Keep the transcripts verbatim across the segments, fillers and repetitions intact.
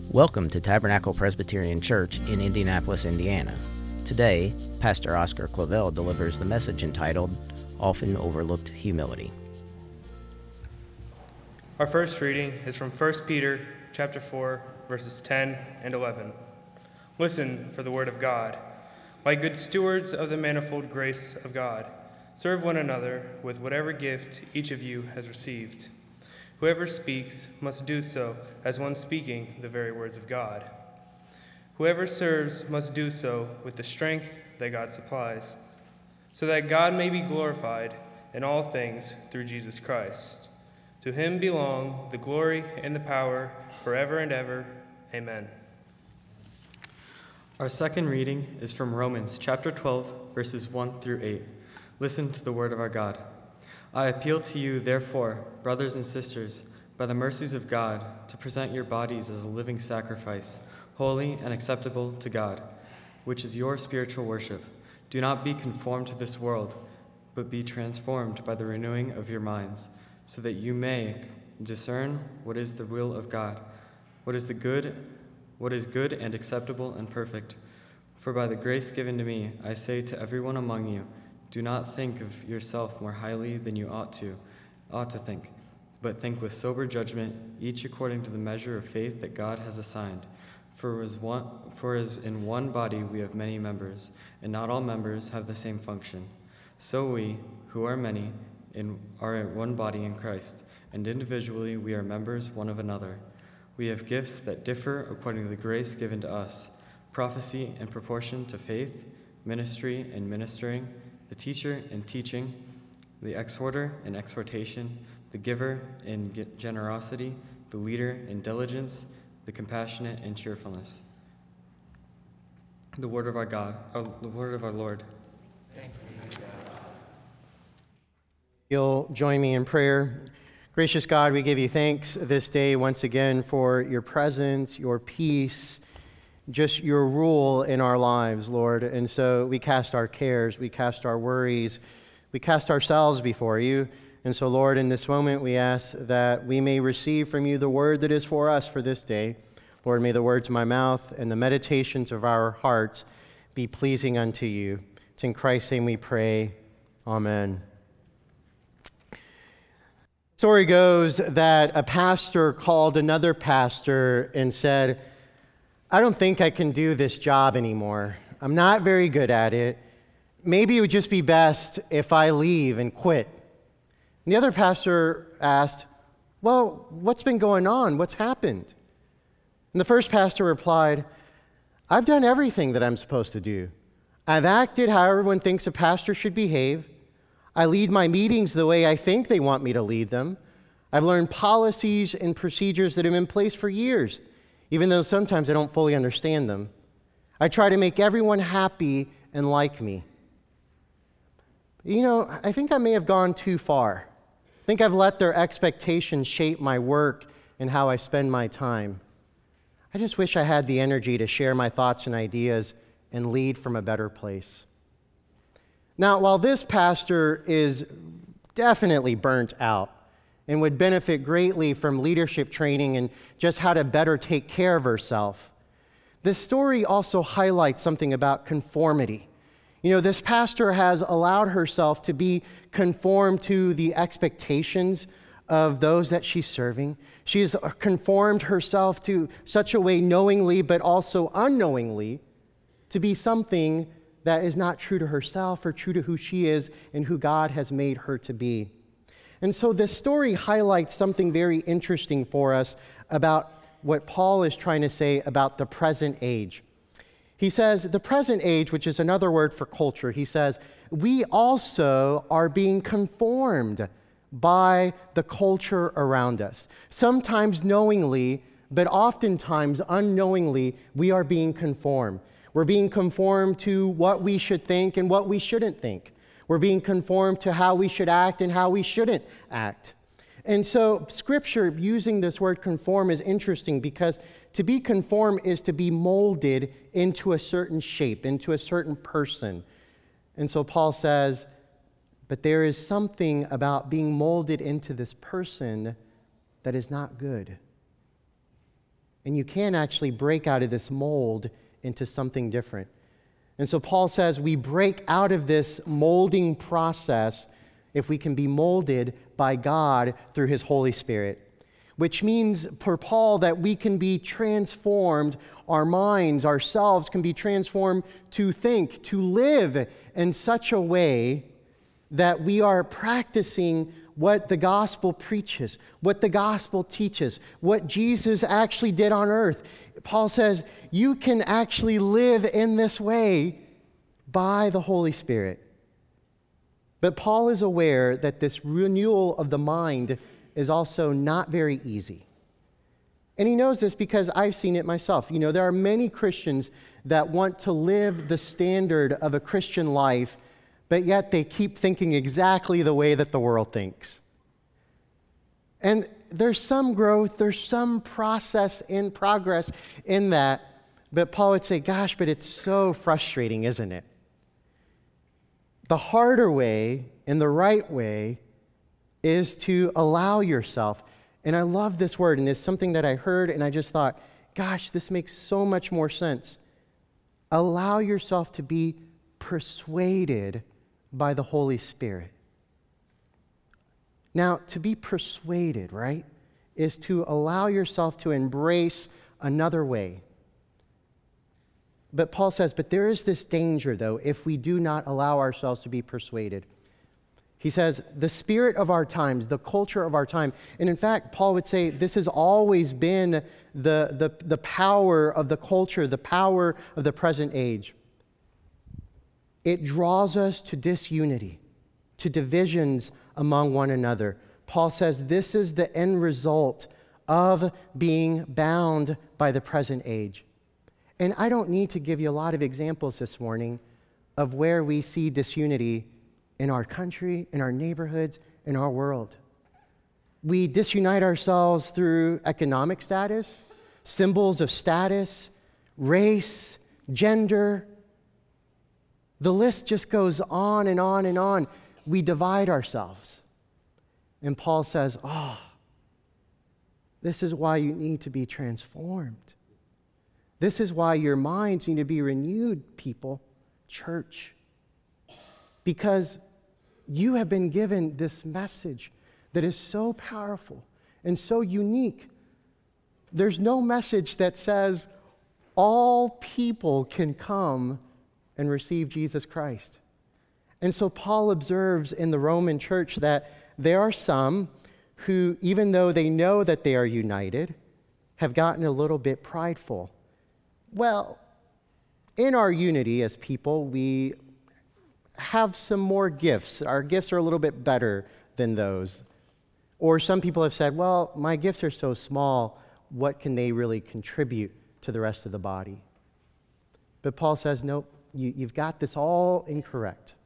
Welcome to Tabernacle Presbyterian Church in Indianapolis, Indiana. Today, Pastor Oscar Clavel delivers the message entitled, Often Overlooked Humility. Our first reading is from First Peter chapter four, verses ten and eleven. Listen for the word of God. Like good stewards of the manifold grace of God, serve one another with whatever gift each of you has received. Whoever speaks must do so as one speaking the very words of God. Whoever serves must do so with the strength that God supplies, so that God may be glorified in all things through Jesus Christ. To him belong the glory and the power forever and ever. Amen. Our second reading is from Romans chapter twelve, verses one through eight. Listen to the word of our God. I appeal to you, therefore, brothers and sisters, by the mercies of God, to present your bodies as a living sacrifice, holy and acceptable to God, which is your spiritual worship. Do not be conformed to this world, but be transformed by the renewing of your minds, so that you may discern what is the will of God, what is the good, what is good and acceptable and perfect. For by the grace given to me, I say to everyone among you, do not think of yourself more highly than you ought to, ought to think, but think with sober judgment, each according to the measure of faith that God has assigned. For as one, for as in one body we have many members, and not all members have the same function. So we, who are many, in, are one body in Christ, and individually we are members one of another. We have gifts that differ according to the grace given to us: prophecy in proportion to faith, ministry in ministering, the teacher in teaching, the exhorter in exhortation, the giver in generosity, the leader in diligence, the compassionate in cheerfulness. The word of our God, or the word of our Lord. Thanks be to God. You'll join me in prayer. Gracious God, we give you thanks this day once again for your presence, your peace, just your rule in our lives, Lord. And so we cast our cares, we cast our worries, we cast ourselves before you. And so, Lord, in this moment, we ask that we may receive from you the word that is for us for this day. Lord, may the words of my mouth and the meditations of our hearts be pleasing unto you. It's in Christ's name we pray. Amen. Story goes that a pastor called another pastor and said, I don't think I can do this job anymore. I'm not very good at it. Maybe it would just be best if I leave and quit. And the other pastor asked, well, what's been going on? What's happened? And the first pastor replied, I've done everything that I'm supposed to do. I've acted how everyone thinks a pastor should behave. I lead my meetings the way I think they want me to lead them. I've learned policies and procedures that have been in place for years, even though sometimes I don't fully understand them. I try to make everyone happy and like me. You know, I think I may have gone too far. I think I've let their expectations shape my work and how I spend my time. I just wish I had the energy to share my thoughts and ideas and lead from a better place. Now, while this pastor is definitely burnt out and would benefit greatly from leadership training and just how to better take care of herself, this story also highlights something about conformity. You know, this pastor has allowed herself to be conformed to the expectations of those that she's serving. She has conformed herself to such a way knowingly but also unknowingly to be something that is not true to herself or true to who she is and who God has made her to be. And so this story highlights something very interesting for us about what Paul is trying to say about the present age. He says, the present age, which is another word for culture, he says, we also are being conformed by the culture around us. Sometimes knowingly, but oftentimes unknowingly, we are being conformed. We're being conformed to what we should think and what we shouldn't think. We're being conformed to how we should act and how we shouldn't act. And so Scripture, using this word conform, is interesting because to be conformed is to be molded into a certain shape, into a certain person. And so Paul says, but there is something about being molded into this person that is not good. And you can actually break out of this mold into something different. And so Paul says we break out of this molding process if we can be molded by God through his Holy Spirit, which means for Paul that we can be transformed, our minds, ourselves can be transformed to think, to live in such a way that we are practicing what the gospel preaches, what the gospel teaches, what Jesus actually did on earth. Paul says you can actually live in this way by the Holy Spirit. But Paul is aware that this renewal of the mind is also not very easy. And he knows this because I've seen it myself. You know, there are many Christians that want to live the standard of a Christian life, but yet they keep thinking exactly the way that the world thinks. And there's some growth, there's some process in progress in that, but Paul would say, gosh, but it's so frustrating, isn't it? The harder way and the right way is to allow yourself, and I love this word, and it's something that I heard, and I just thought, gosh, this makes so much more sense. Allow yourself to be persuaded by the Holy Spirit. Now, to be persuaded, right, is to allow yourself to embrace another way. But Paul says, but there is this danger, though, if we do not allow ourselves to be persuaded. He says, the spirit of our times, the culture of our time, and in fact, Paul would say this has always been the, the, the power of the culture, the power of the present age. It draws us to disunity, to divisions among one another. Paul says this is the end result of being bound by the present age. And I don't need to give you a lot of examples this morning of where we see disunity in our country, in our neighborhoods, in our world. We disunite ourselves through economic status, symbols of status, race, gender. The list just goes on and on and on. We divide ourselves. And Paul says, oh, this is why you need to be transformed. This is why your minds need to be renewed, people, church. Because you have been given this message that is so powerful and so unique. There's no message that says all people can come and receive Jesus Christ. And so Paul observes in the Roman church that there are some who, even though they know that they are united, have gotten a little bit prideful. Well, in our unity as people, we have some more gifts. Our gifts are a little bit better than those. Or some people have said, well, my gifts are so small, what can they really contribute to the rest of the body? But Paul says, nope, you, you've got this all incorrect.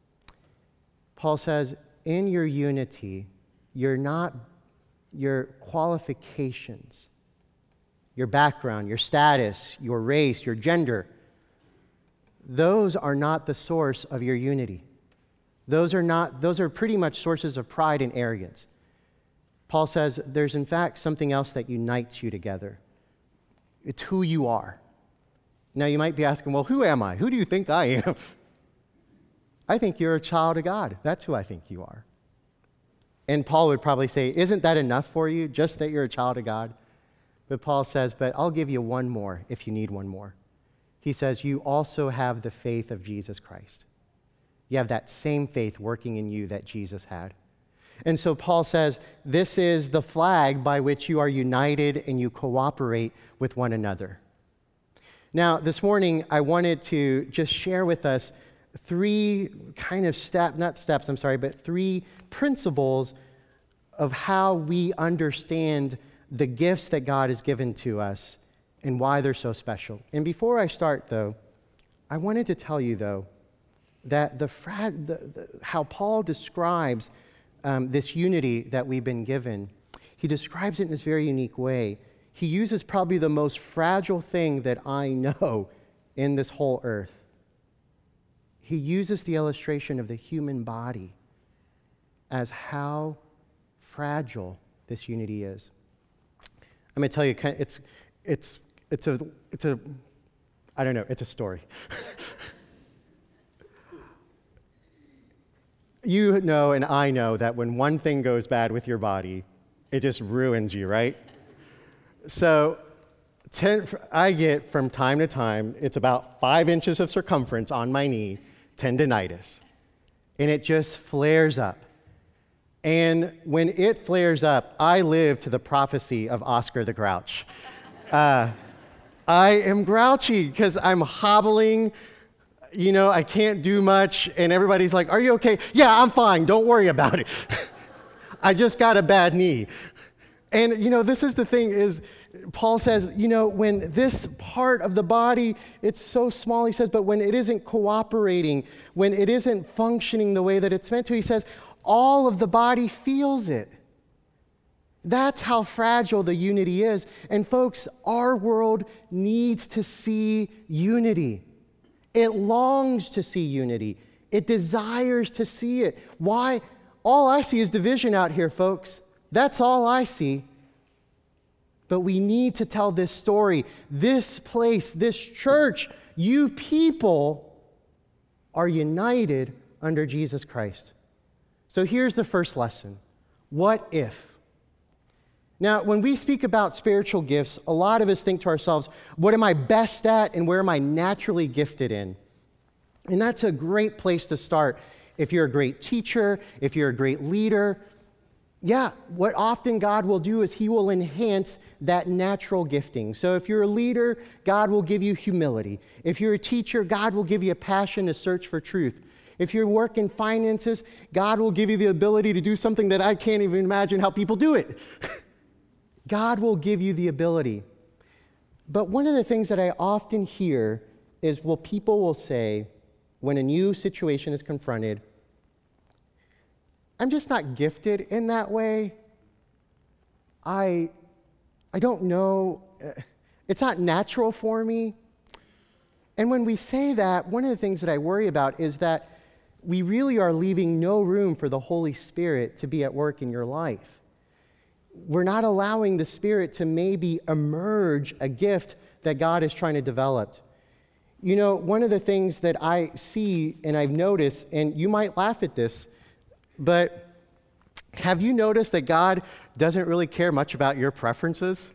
Paul says, in your unity, you're not, your qualifications, your background, your status, your race, your gender, those are not the source of your unity. Those are not, those are pretty much sources of pride and arrogance. Paul says there's in fact something else that unites you together. It's who you are. Now you might be asking, well, who am I? Who do you think I am? I think you're a child of God. That's who I think you are. And Paul would probably say, isn't that enough for you, just that you're a child of God? But Paul says, but I'll give you one more if you need one more. He says, you also have the faith of Jesus Christ. You have that same faith working in you that Jesus had. And so Paul says, this is the flag by which you are united and you cooperate with one another. Now, this morning, I wanted to just share with us three kind of step, not steps, I'm sorry, but three principles of how we understand the gifts that God has given to us and why they're so special. And before I start, though, I wanted to tell you, though, that the, fra- the, the how Paul describes um, this unity that we've been given, he describes it in this very unique way. He uses probably the most fragile thing that I know in this whole earth. He uses the illustration of the human body as how fragile this unity is. I'm going to tell you, it's it's, it's a, it's a, I don't know, it's a story. You know and I know that when one thing goes bad with your body, it just ruins you, right? So ten, I get from time to time, it's about five inches of circumference on my knee, tendinitis. And it just flares up. And when it flares up, I live to the prophecy of Oscar the Grouch. Uh, I am grouchy because I'm hobbling. You know, I can't do much, and everybody's like, are you okay? Yeah, I'm fine. Don't worry about it. I just got a bad knee. And, you know, this is the thing is, Paul says, you know, when this part of the body, it's so small, he says, but when it isn't cooperating, when it isn't functioning the way that it's meant to, he says, all of the body feels it. That's how fragile the unity is. And folks, our world needs to see unity. It longs to see unity. It desires to see it. Why? All I see is division out here, folks. That's all I see. But we need to tell this story. This place, this church, you people are united under Jesus Christ. So here's the first lesson. What if? Now, when we speak about spiritual gifts, a lot of us think to ourselves, what am I best at and where am I naturally gifted in? And that's a great place to start. If you're a great teacher, if you're a great leader, yeah, what often God will do is he will enhance that natural gifting. So if you're a leader, God will give you humility. If you're a teacher, God will give you a passion to search for truth. If you work in finances, God will give you the ability to do something that I can't even imagine how people do it. God will give you the ability. But one of the things that I often hear is, well, people will say, when a new situation is confronted, I'm just not gifted in that way. I, I don't know. It's not natural for me. And when we say that, one of the things that I worry about is that we really are leaving no room for the Holy Spirit to be at work in your life. We're not allowing the Spirit to maybe emerge a gift that God is trying to develop. You know, one of the things that I see and I've noticed, and you might laugh at this, but have you noticed that God doesn't really care much about your preferences?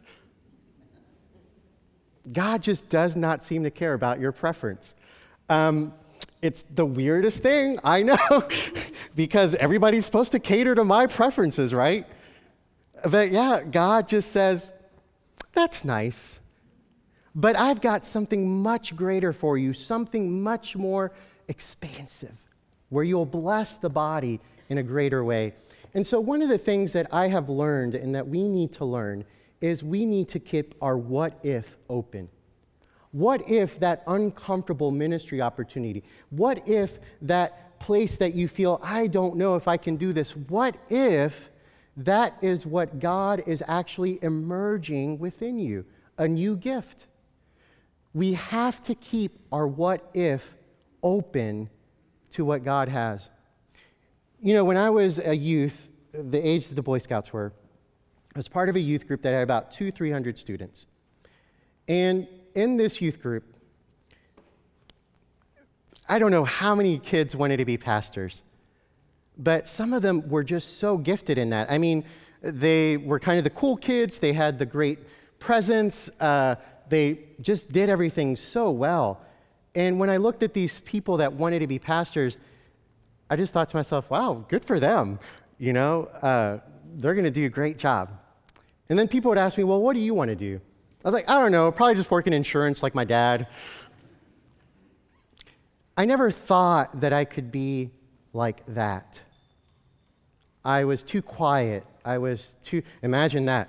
God just does not seem to care about your preference. Um, it's the weirdest thing, I know, because everybody's supposed to cater to my preferences, right? But yeah, God just says, that's nice. But I've got something much greater for you, something much more expansive, where you'll bless the body in a greater way. And so one of the things that I have learned and that we need to learn is we need to keep our what if open. What if that uncomfortable ministry opportunity? What if that place that you feel, I don't know if I can do this? What if that is what God is actually emerging within you, a new gift? We have to keep our what if open to what God has. You know, when I was a youth, the age that the Boy Scouts were, I was part of a youth group that had about two, three hundred students. And in this youth group, I don't know how many kids wanted to be pastors, but some of them were just so gifted in that. I mean, they were kind of the cool kids. They had the great presence. Uh, they just did everything so well. And when I looked at these people that wanted to be pastors, I just thought to myself, wow, good for them. You know, uh, they're going to do a great job. And then people would ask me, well, what do you want to do? I was like, I don't know, probably just work in insurance like my dad. I never thought that I could be like that. I was too quiet. I was too, imagine that.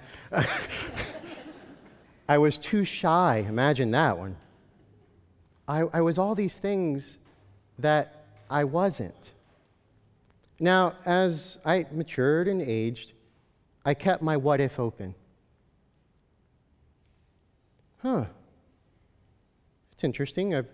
I was too shy. Imagine that one. I, I was all these things that I wasn't. Now, as I matured and aged, I kept my what if open. Huh. It's interesting. I've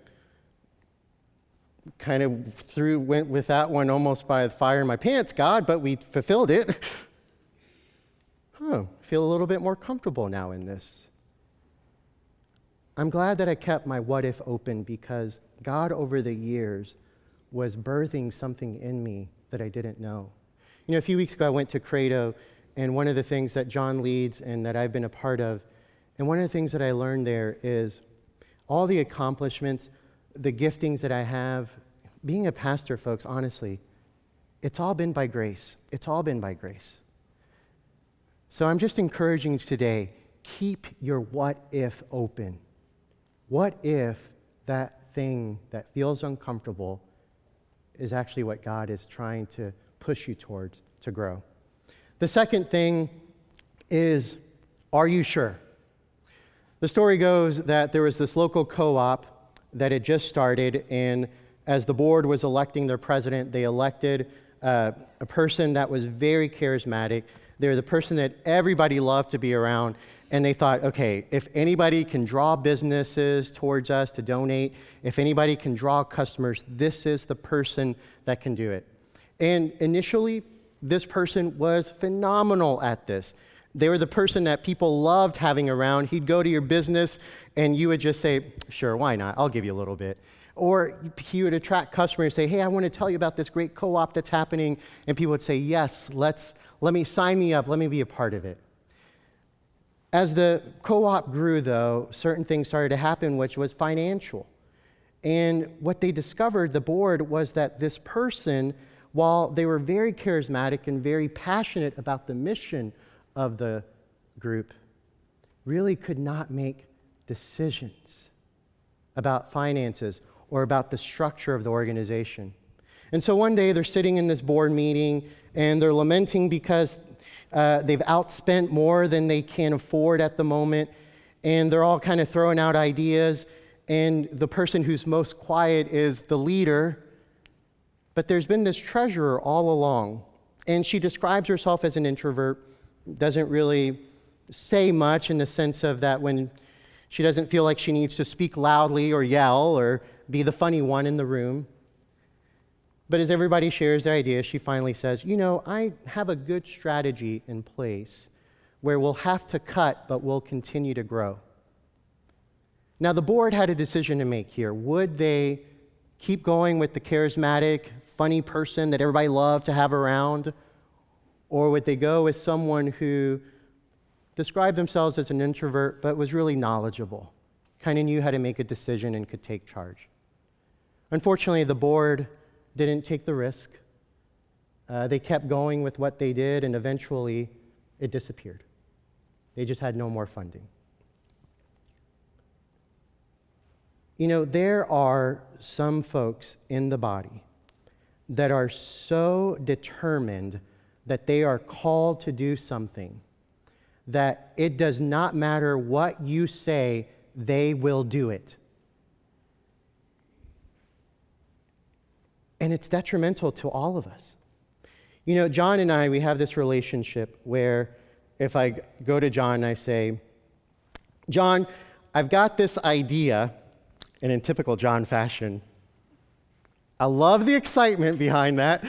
kind of through went with that one almost by the fire in my pants, God, but we fulfilled it. Huh. I feel a little bit more comfortable now in this. I'm glad that I kept my what if open because God over the years was birthing something in me that I didn't know. You know, a few weeks ago I went to Credo, and one of the things that John leads and that I've been a part of, and one of the things that I learned there is all the accomplishments, the giftings that I have, being a pastor, folks, honestly, it's all been by grace. It's all been by grace. So I'm just encouraging you today, keep your what if open. What if that thing that feels uncomfortable is actually what God is trying to push you towards to grow? The second thing is, are you sure? The story goes that there was this local co-op that had just started, and as the board was electing their president, they elected uh, a person that was very charismatic. They're the person that everybody loved to be around, and they thought, okay, if anybody can draw businesses towards us to donate, if anybody can draw customers, this is the person that can do it. And initially, this person was phenomenal at this. They were the person that people loved having around. He'd go to your business, and you would just say, sure, why not? I'll give you a little bit. Or he would attract customers and say, hey, I want to tell you about this great co-op that's happening. And people would say, yes, let's, let me sign me up. Let me be a part of it. As the co-op grew, though, certain things started to happen, which was financial. And what they discovered, the board, was that this person, while they were very charismatic and very passionate about the mission of the group, really could not make decisions about finances or about the structure of the organization. And so one day they're sitting in this board meeting and they're lamenting because uh, they've outspent more than they can afford at the moment, and they're all kind of throwing out ideas, and the person who's most quiet is the leader, but there's been this treasurer all along, and she describes herself as an introvert, doesn't really say much in the sense of that when she doesn't feel like she needs to speak loudly or yell or be the funny one in the room. But as everybody shares their ideas, she finally says, you know, I have a good strategy in place where we'll have to cut, but we'll continue to grow. Now, the board had a decision to make here. Would they keep going with the charismatic, funny person that everybody loved to have around? Or would they go with someone who described themselves as an introvert, but was really knowledgeable, kind of knew how to make a decision and could take charge? Unfortunately, the board didn't take the risk. Uh, they kept going with what they did, and eventually it disappeared. They just had no more funding. You know, there are some folks in the body that are so determined that they are called to do something that it does not matter what you say, they will do it. And it's detrimental to all of us. You know, John and I, we have this relationship where if I go to John and I say, John, I've got this idea, and in typical John fashion, I love the excitement behind that.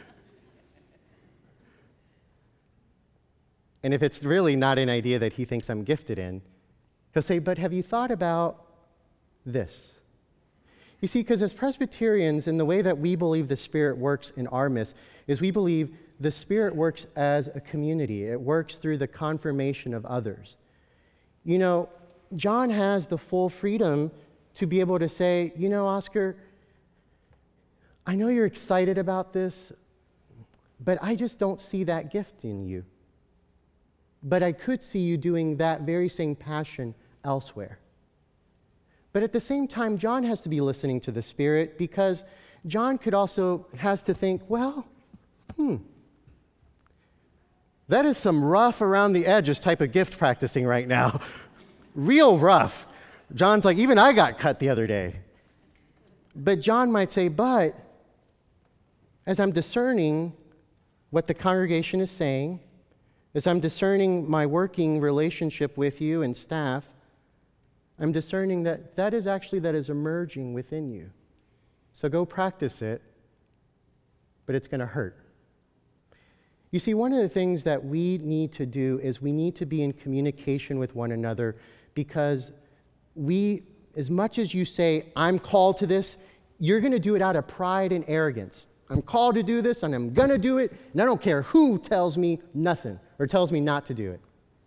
And if it's really not an idea that he thinks I'm gifted in, he'll say, but have you thought about this? You see, because as Presbyterians, in the way that we believe the Spirit works in our midst, is we believe the Spirit works as a community. It works through the confirmation of others. You know, John has the full freedom to be able to say, you know, Oscar, I know you're excited about this, but I just don't see that gift in you. But I could see you doing that very same passion elsewhere. But at the same time, John has to be listening to the Spirit, because John could also has to think, well, hmm, that is some rough around the edges type of gift practicing right now. Real rough. John's like, even I got cut the other day. But John might say, but as I'm discerning what the congregation is saying, as I'm discerning my working relationship with you and staff, I'm discerning that that is actually that is emerging within you. So go practice it, but it's going to hurt. You see, one of the things that we need to do is we need to be in communication with one another, because we, as much as you say, I'm called to this, you're going to do it out of pride and arrogance. I'm called to do this, and I'm going to do it, and I don't care who tells me nothing or tells me not to do it.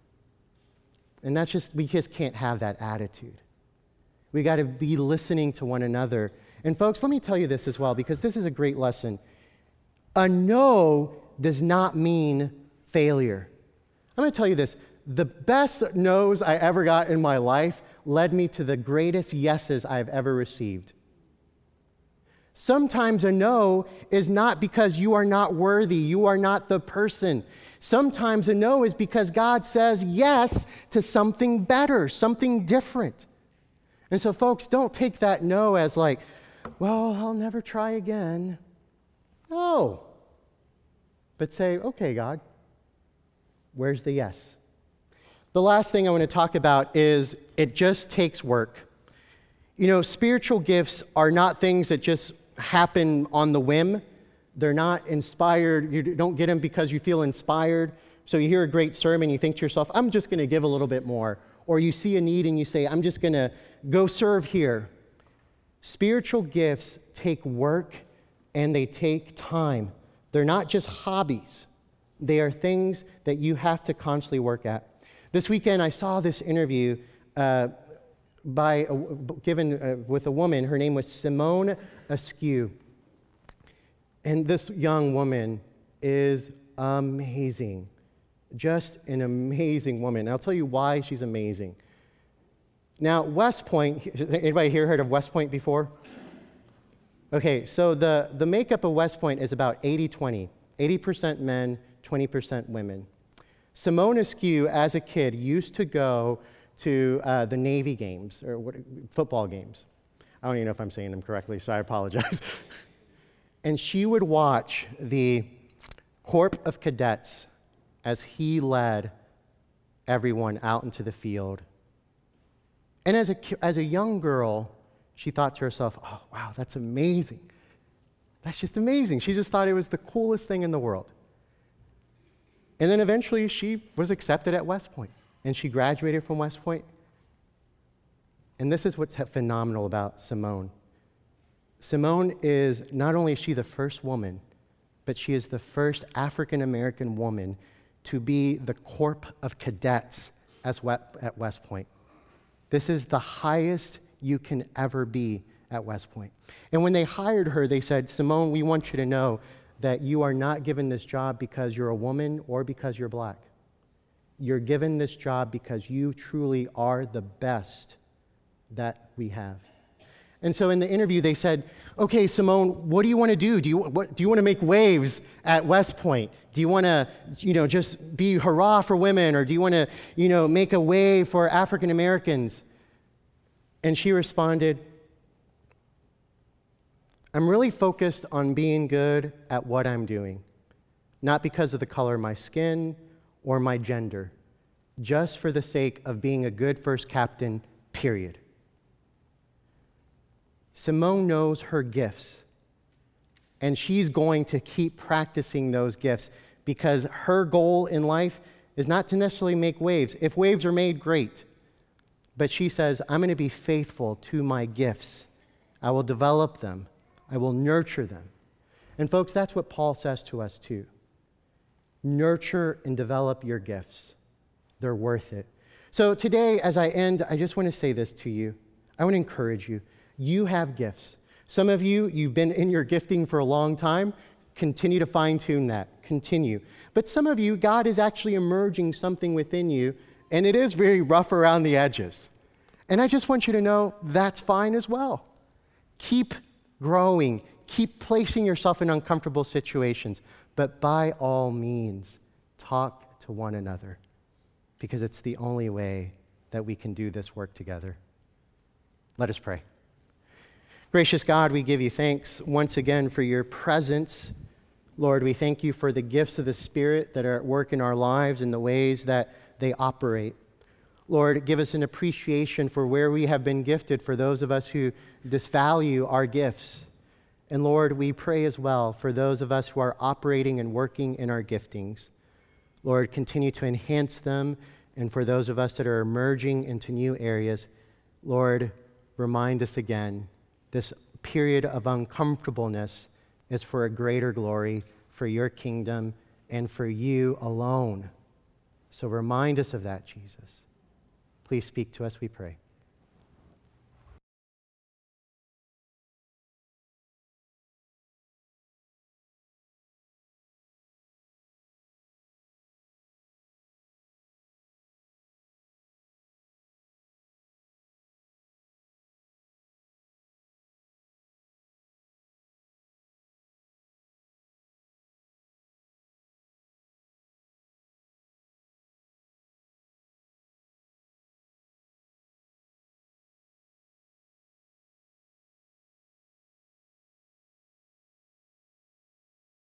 And that's just, we just can't have that attitude. We got to be listening to one another. And folks, let me tell you this as well, because this is a great lesson. A no does not mean failure. I'm going to tell you this. The best no's I ever got in my life led me to the greatest yeses I've ever received. Sometimes a no is not because you are not worthy, you are not the person. Sometimes a no is because God says yes to something better, something different. And so, folks, don't take that no as like, well, I'll never try again. No. But say, okay, God, where's the yes? The last thing I want to talk about is it just takes work. You know, spiritual gifts are not things that just happen on the whim. They're not inspired. You don't get them because you feel inspired. So you hear a great sermon, you think to yourself, I'm just going to give a little bit more. Or you see a need and you say, I'm just going to go serve here. Spiritual gifts take work and they take time. They're not just hobbies. They are things that you have to constantly work at. This weekend, I saw this interview uh, by a, given uh, with a woman. Her name was Simone Askew. And this young woman is amazing. Just an amazing woman. I'll tell you why she's amazing. Now, West Point, anybody here heard of West Point before? Okay, so the, the makeup of West Point is about eighty twenty. eighty percent men, twenty percent women. Simone Askew, as a kid, used to go to uh, the Navy games, or what, football games. I don't even know if I'm saying them correctly, so I apologize. And she would watch the Corps of Cadets as he led everyone out into the field. And as a, as a young girl, she thought to herself, oh, wow, that's amazing. That's just amazing. She just thought it was the coolest thing in the world. And then eventually she was accepted at West Point, and she graduated from West Point. And this is what's phenomenal about Simone. Simone is, not only is she the first woman, but she is the first African-American woman to be the Corps of Cadets as at West Point. This is the highest you can ever be at West Point. And when they hired her, they said, Simone, we want you to know that you are not given this job because you're a woman or because you're black. You're given this job because you truly are the best that we have. And so in the interview, they said, okay, Simone, what do you want to do? Do you, what, do you want to make waves at West Point? Do you want to, you know, just be hurrah for women? Or do you want to, you know, make a wave for African Americans? And she responded, I'm really focused on being good at what I'm doing, not because of the color of my skin or my gender, just for the sake of being a good first captain, period. Simone knows her gifts, and she's going to keep practicing those gifts because her goal in life is not to necessarily make waves. If waves are made, great. But she says, I'm going to be faithful to my gifts. I will develop them. I will nurture them. And folks, that's what Paul says to us too. Nurture and develop your gifts. They're worth it. So today, as I end, I just want to say this to you. I want to encourage you. You have gifts. Some of you, you've been in your gifting for a long time. Continue to fine-tune that. Continue. But some of you, God is actually emerging something within you, and it is very rough around the edges. And I just want you to know that's fine as well. Keep growing. Keep placing yourself in uncomfortable situations. But by all means, talk to one another, because it's the only way that we can do this work together. Let us pray. Gracious God, we give you thanks once again for your presence. Lord, we thank you for the gifts of the Spirit that are at work in our lives and the ways that they operate. Lord, give us an appreciation for where we have been gifted for those of us who disvalue our gifts. And Lord, we pray as well for those of us who are operating and working in our giftings. Lord, continue to enhance them. And for those of us that are emerging into new areas, Lord, remind us again, this period of uncomfortableness is for a greater glory, for your kingdom, and for you alone. So remind us of that, Jesus. Please speak to us, we pray.